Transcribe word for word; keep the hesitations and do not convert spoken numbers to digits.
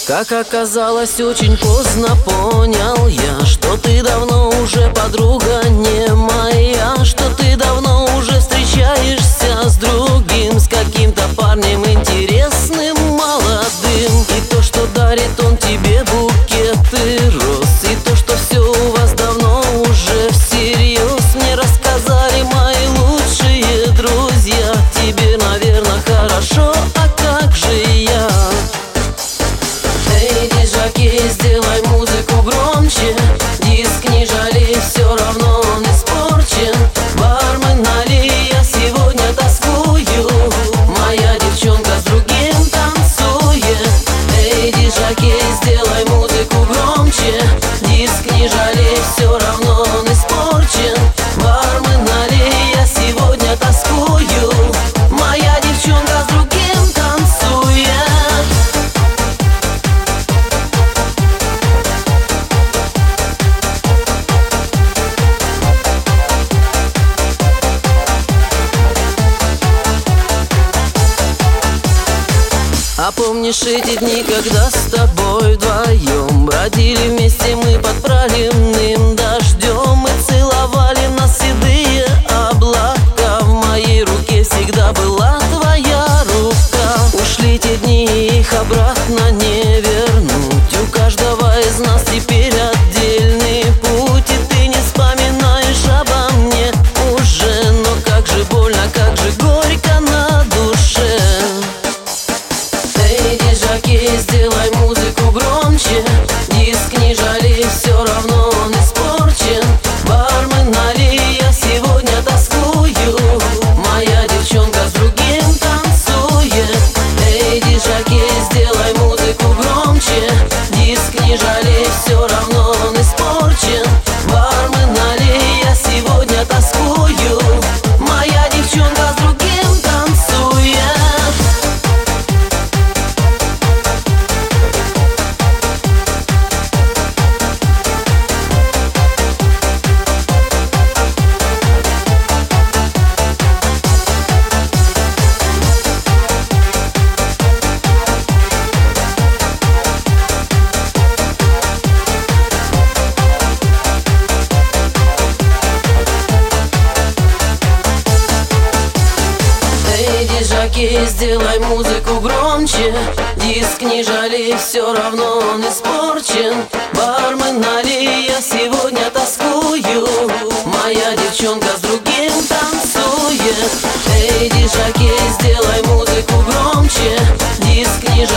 Как оказалось, очень поздно понял я, что ты давно уже подруга не моя, что ты давно уже встречаешься с другим, с каким-то парнем интересным, молодым. И то, что дарит он тебе букеты роз, и то, что все у вас давно уже всерьез, мне рассказали мои лучшие друзья. Тебе, наверное, хорошо, а как же я? Эй, диджокей, сделай музыку громче, диск не жалей, все равно он испорчен. Бармен, налей, я сегодня тоскую, моя девчонка с другим танцует. Эй, диджокей, сделай музыку громче, диск не жалей, все равно он испорчен. Бармен, налей, я сегодня тоскую, моя девчонка с другим танцует. А помнишь эти дни, когда с тобой вдвоем бродили вместе мы под проливным дождем и целовали нас седые облака? В моей руке всегда была твоя рука. Ушли те дни, их обратно не вернуть. У каждого из нас теперь отдельный путь, и ты не вспоминаешь обо мне уже. Но как же больно, как же горько на душе. Эй, диджокей, сделай музыку громче, диск не жалей, все равно он испорчен. Бармен, налей, я сегодня тоскую, моя девчонка с другим танцует. Эй, диджокей, сделай музыку громче, диск не жалей, все равно он испорчен. Бармен, налей, я сегодня тоскую, моя девчонка с другим танцует. Диджокей, сделай музыку громче, диск не жалей, все равно он испорчен. Бармен, налей, я сегодня тоскую, моя девчонка с другим танцует. Эй, диджокей, сделай музыку громче, диск не жалей.